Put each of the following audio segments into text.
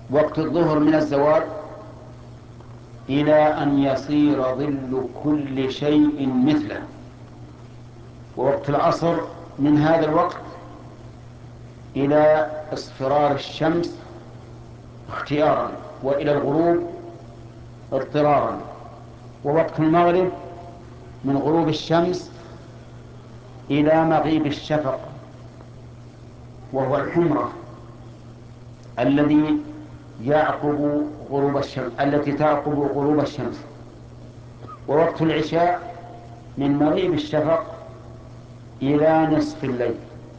وقت الظهر من الزوال إلى أن يصير ظل كل شيء مثله. ووقت العصر من هذا الوقت إلى اصفرار الشمس اختيارا، وإلى الغروب اضطرارا. ووقت المغرب من غروب الشمس إلى مغيب الشفق، وهو الحمرة الذي يعقب غروب الشمس، التي تعقب غروب الشمس. ووقت العشاء من مغيب الشفق إلى نصف الليل.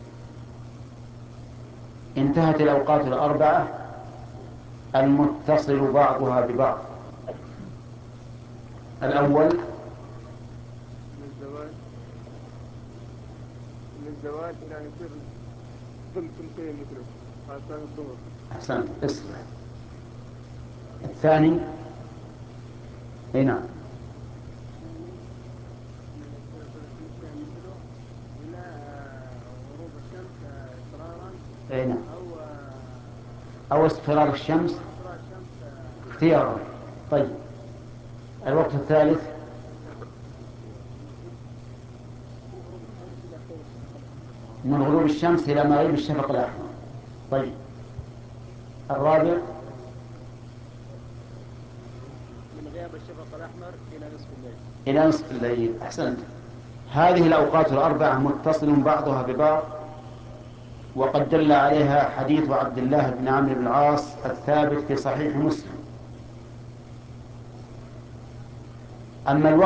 انتهت الأوقات الأربعة المتصل بعضها ببعض. الأول من الزوال إلى أن يصير ظل كل شيء مثله، هذا ثاني الظهر. أحسنت، اصبر. الثاني اي نعم. إلى غروب الشمس إصرارا اي نعم. أو أو اصفرار الشمس إصرار الشمس اختيارا. طيب، الوقت الثالث من غروب الشمس إلى مغيب الشفق الأحمر. طيب، الرابع من غياب الشفق الأحمر إلى نصف الليل. إلى نصف الليل. أحسنت. هذه الأوقات الأربعة متصل بعضها ببعض، وقد دل عليها حديث عبد الله بن عمرو بن العاص الثابت في صحيح مسلم. أما الوقت